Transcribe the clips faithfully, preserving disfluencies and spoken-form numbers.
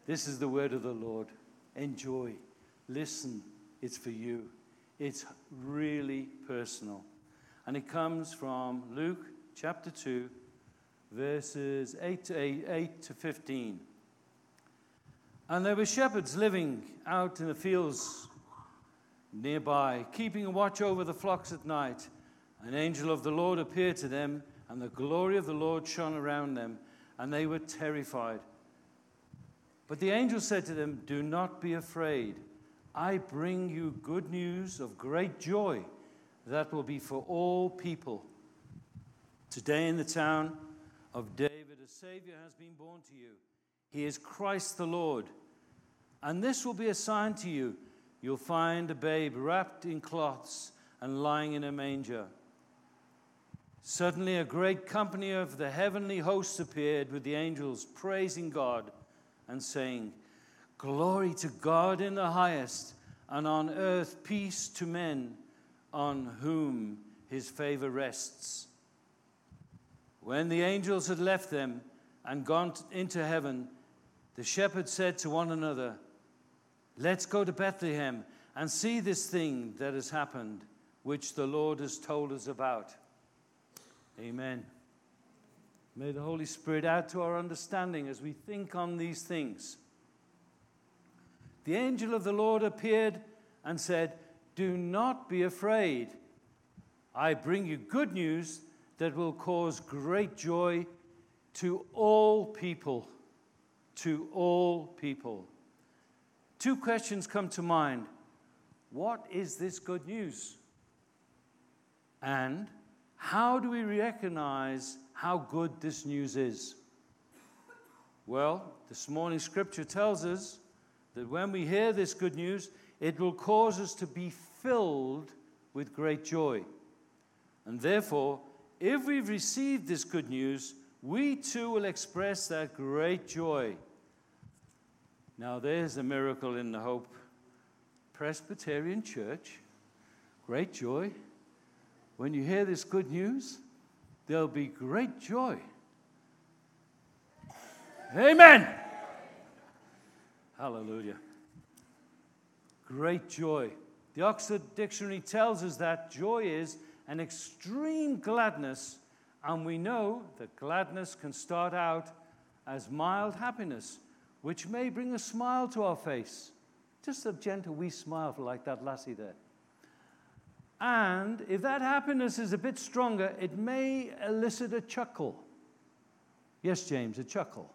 This is the word of the Lord. Enjoy. Listen. It's for you. It's really personal. And it comes from Luke chapter two, verses eight to, eight, eight to fifteen. And there were shepherds living out in the fields nearby, keeping a watch over the flocks at night. An angel of the Lord appeared to them, and the glory of the Lord shone around them, and they were terrified. But the angel said to them, "Do not be afraid. I bring you good news of great joy that will be for all people. Today in the town of David, a Savior has been born to you. He is Christ the Lord. And this will be a sign to you. You'll find a babe wrapped in cloths and lying in a manger." Suddenly a great company of the heavenly hosts appeared with the angels, praising God and saying, "Glory to God in the highest, and on earth peace to men on whom his favor rests." When the angels had left them and gone into heaven, the shepherds said to one another, "Let's go to Bethlehem and see this thing that has happened, which the Lord has told us about." Amen. May the Holy Spirit add to our understanding as we think on these things. The angel of the Lord appeared and said, "Do not be afraid. I bring you good news that will cause great joy to all people." To all people. Two questions come to mind. What is this good news? And how do we recognize how good this news is? Well, this morning's scripture tells us that when we hear this good news, it will cause us to be filled with great joy. And therefore, if we've received this good news, we too will express that great joy. Now, there's a miracle in the Hope Presbyterian Church. Great joy. When you hear this good news, there'll be great joy. Amen. Hallelujah. Great joy. The Oxford Dictionary tells us that joy is an extreme gladness, and we know that gladness can start out as mild happiness, which may bring a smile to our face. Just a gentle wee smile like that lassie there. And if that happiness is a bit stronger, it may elicit a chuckle. Yes, James, a chuckle.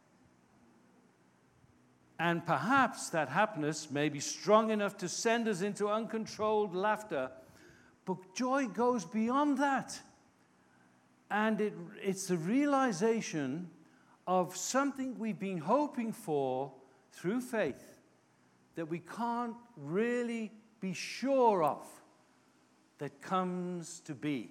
And perhaps that happiness may be strong enough to send us into uncontrolled laughter. But joy goes beyond that. And it, it's the realization of something we've been hoping for through faith that we can't really be sure of that comes to be.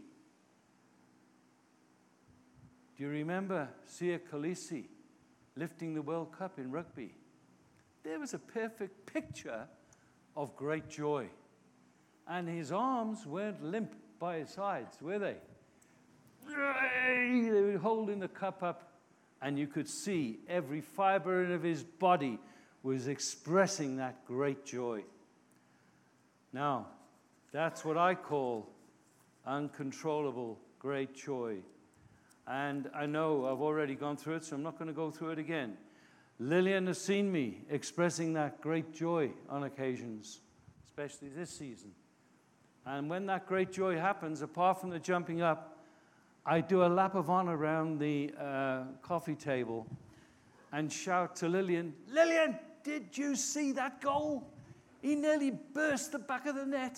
Do you remember Siya Kolisi lifting the World Cup in rugby? There was a perfect picture of great joy. And his arms weren't limp by his sides, were they? They were holding the cup up, and you could see every fiber of his body was expressing that great joy. Now, that's what I call uncontrollable great joy. And I know I've already gone through it, so I'm not going to go through it again. Lillian has seen me expressing that great joy on occasions, especially this season. And when that great joy happens, apart from the jumping up, I do a lap of honor around the uh, coffee table and shout to Lillian, "Lillian, did you see that goal? He nearly burst the back of the net."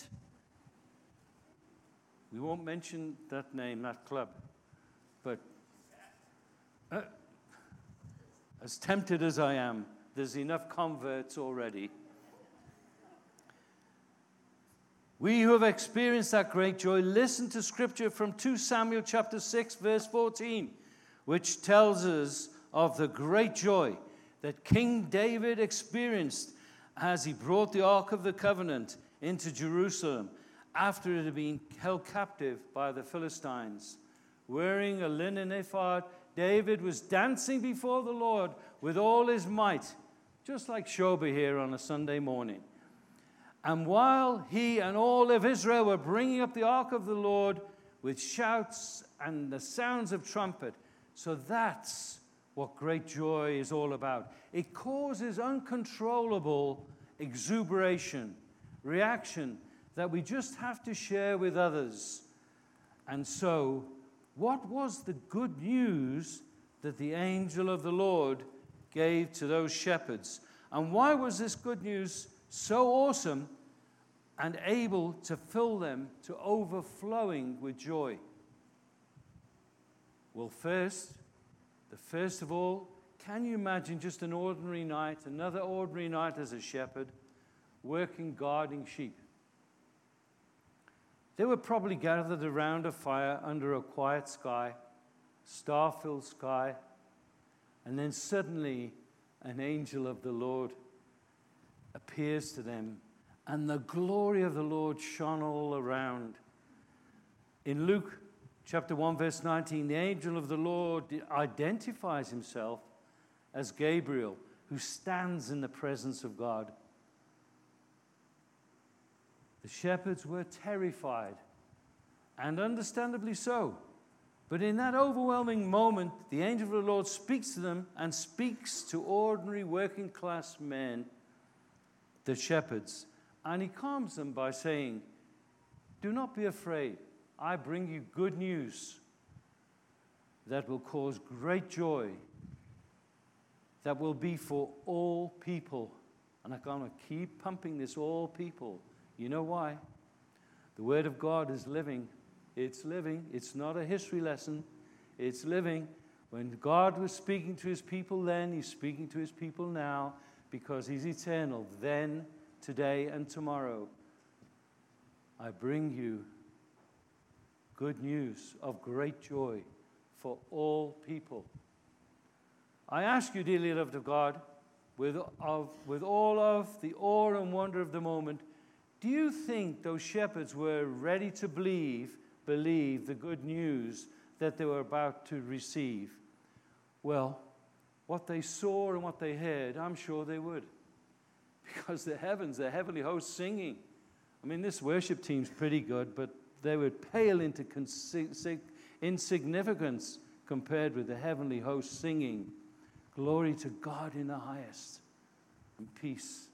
We won't mention that name, that club. But uh, as tempted as I am, there's enough converts already. We who have experienced that great joy, listen to scripture from Second Samuel chapter six, verse fourteen, which tells us of the great joy that King David experienced as he brought the Ark of the Covenant into Jerusalem after it had been held captive by the Philistines. Wearing a linen ephod, David was dancing before the Lord with all his might, just like Shoba here on a Sunday morning. And while he and all of Israel were bringing up the ark of the Lord with shouts and the sounds of trumpet. So that's what great joy is all about. It causes uncontrollable exuberation, reaction that we just have to share with others. And so, what was the good news that the angel of the Lord gave to those shepherds? And why was this good news so awesome and able to fill them to overflowing with joy? Well, first, the first of all, can you imagine just an ordinary night, another ordinary night as a shepherd, working, guarding sheep? They were probably gathered around a fire under a quiet sky, star-filled sky, and then suddenly an angel of the Lord appears to them, and the glory of the Lord shone all around. In Luke chapter one, verse nineteen, the angel of the Lord identifies himself as Gabriel, who stands in the presence of God. The shepherds were terrified, and understandably so. But in that overwhelming moment, the angel of the Lord speaks to them and speaks to ordinary working class men, the shepherds, and he calms them by saying, "Do not be afraid. I bring you good news that will cause great joy, that will be for all people." And I'm going to keep pumping this, all people. You know why? The Word of God is living. It's living. It's not a history lesson. It's living. When God was speaking to his people then, he's speaking to his people now, because he's eternal, then, today, and tomorrow. I bring you good news of great joy for all people. I ask you, dearly loved of God, with, of, with all of the awe and wonder of the moment, do you think those shepherds were ready to believe, believe the good news that they were about to receive? Well, what they saw and what they heard, I'm sure they would. Because the heavens, the heavenly hosts singing. I mean, this worship team's pretty good, but they would pale into insignificance compared with the heavenly hosts singing, "Glory to God in the highest, and peace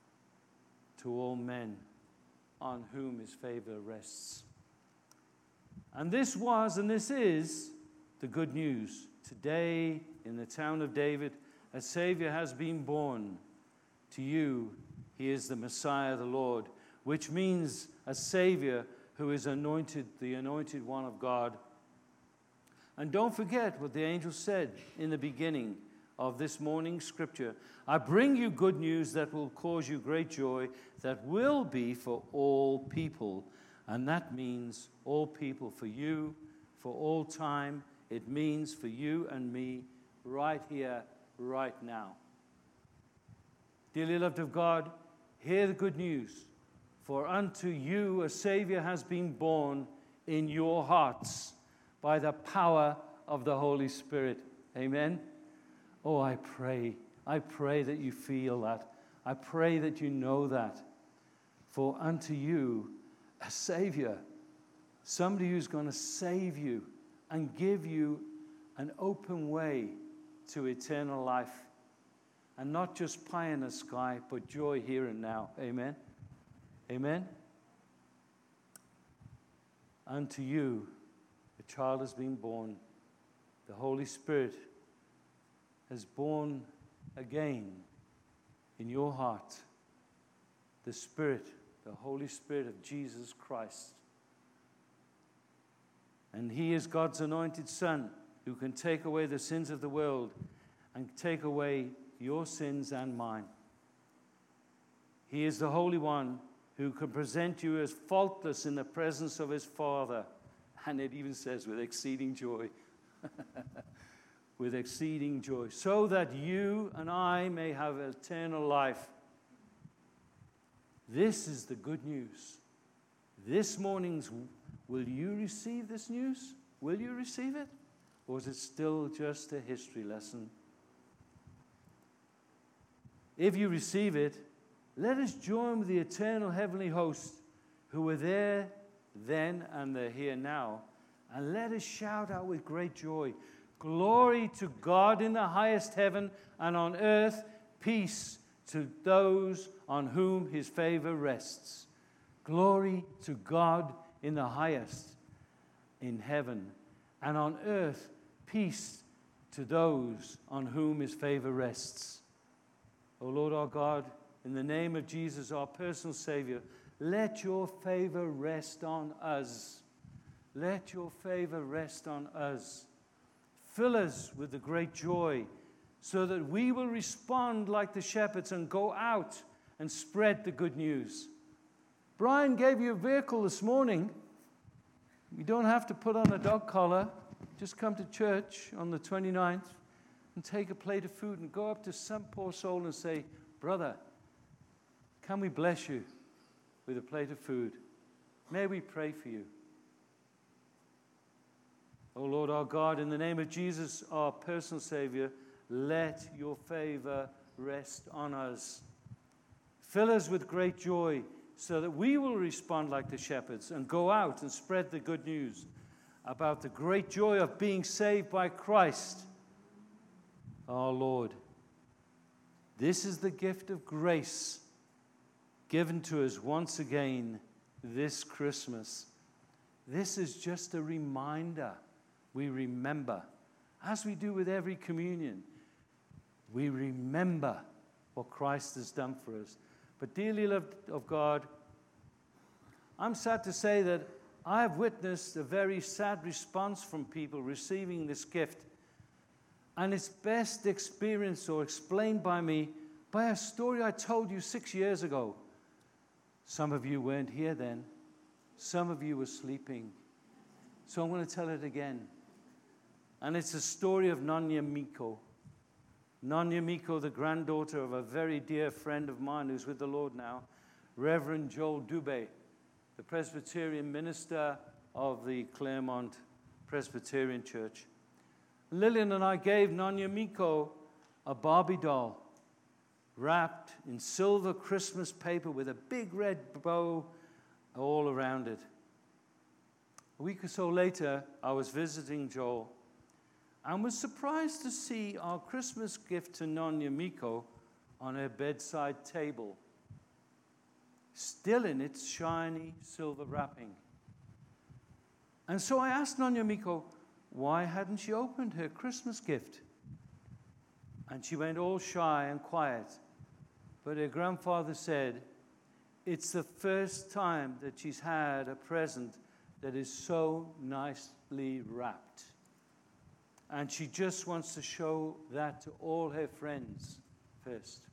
to all men on whom his favor rests." And this was, and this is, the good news. Today, in the town of David, a Savior has been born. To you, he is the Messiah, the Lord, which means a Savior who is anointed, the anointed one of God. And don't forget what the angel said in the beginning of this morning's scripture. I bring you good news that will cause you great joy, that will be for all people. And that means all people, for you, for all time. It means for you and me, right here, right now. Dearly loved of God, hear the good news. For unto you a Savior has been born in your hearts by the power of the Holy Spirit. Amen? Oh, I pray, I pray that you feel that. I pray that you know that. For unto you a Savior, somebody who's going to save you and give you an open way to eternal life. And not just pie in the sky, but joy here and now. Amen? Amen? Unto you a child has been born. The Holy Spirit has born again in your heart. The Spirit, the Holy Spirit of Jesus Christ. And he is God's anointed Son, who can take away the sins of the world and take away your sins and mine. He is the Holy One who can present you as faultless in the presence of his Father. And it even says, with exceeding joy. With exceeding joy. So that you and I may have eternal life. This is the good news. This morning's, will you receive this news? Will you receive it? Or is it still just a history lesson? if you receive it, let us join with the eternal heavenly host who were there then and they're here now, and let us shout out with great joy, glory to God in the highest heaven, and on earth peace to those on whom his favor rests. Glory to God in the highest in heaven, and on earth peace to those on whom his favor rests. O Lord our God, in the name of Jesus, our personal Savior, let your favor rest on us. Let your favor rest on us. Fill us with the great joy so that we will respond like the shepherds and go out and spread the good news. Brian gave you a vehicle this morning. You don't have to put on a dog collar. Just come to church on the twenty-ninth and take a plate of food and go up to some poor soul and say, brother, can we bless you with a plate of food? May we pray for you. O Lord our God, in the name of Jesus, our personal Savior, let your favor rest on us. Fill us with great joy so that we will respond like the shepherds and go out and spread the good news about the great joy of being saved by Christ, our Lord. This is the gift of grace given to us once again this Christmas. This is just a reminder. We remember, as we do with every communion, we remember what Christ has done for us. But dearly loved of God, I'm sad to say that I have witnessed a very sad response from people receiving this gift. And it's best experienced or explained by me by a story I told you six years ago. Some of you weren't here then. Some of you were sleeping. So I'm going to tell it again. And it's a story of Nonya Miko. Nonya Miko, the granddaughter of a very dear friend of mine who's with the Lord now, Reverend Joel Dubé, the Presbyterian minister of the Claremont Presbyterian Church. Lillian and I gave Nonya Miko a Barbie doll wrapped in silver Christmas paper with a big red bow all around it. A week or so later, I was visiting Joel and was surprised to see our Christmas gift to Nonya Miko on her bedside table, still in its shiny silver wrapping. And so I asked Nonya Miko, why hadn't she opened her Christmas gift? And she went all shy and quiet. But her grandfather said, it's the first time that she's had a present that is so nicely wrapped. And she just wants to show that to all her friends first.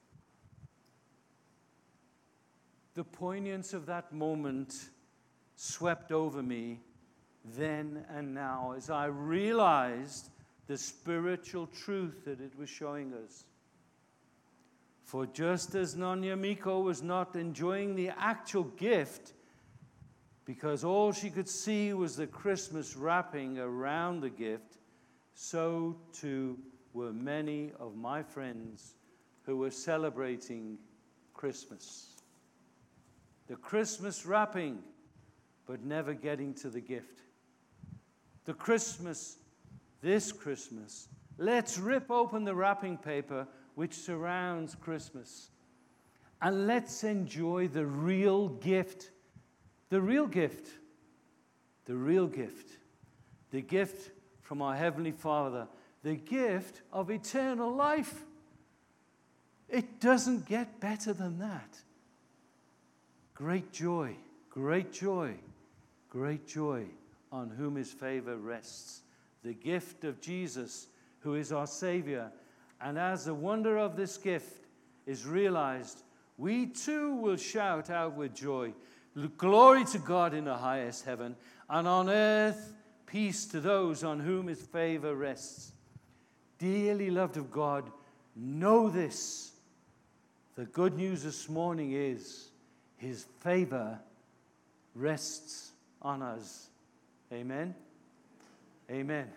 The poignance of that moment swept over me then and now as I realized the spiritual truth that it was showing us. For just as Nonya Miko was not enjoying the actual gift because all she could see was the Christmas wrapping around the gift, so too were many of my friends who were celebrating Christmas. The Christmas wrapping, but never getting to the gift. The Christmas, this Christmas, let's rip open the wrapping paper which surrounds Christmas. And let's enjoy the real gift. The real gift. The real gift. The gift from our Heavenly Father. The gift of eternal life. It doesn't get better than that. Great joy, great joy, great joy on whom his favor rests. The gift of Jesus, who is our Savior. And as the wonder of this gift is realized, we too will shout out with joy, glory to God in the highest heaven, and on earth peace to those on whom his favor rests. Dearly loved of God, know this. The good news this morning is his favor rests on us. Amen. Amen.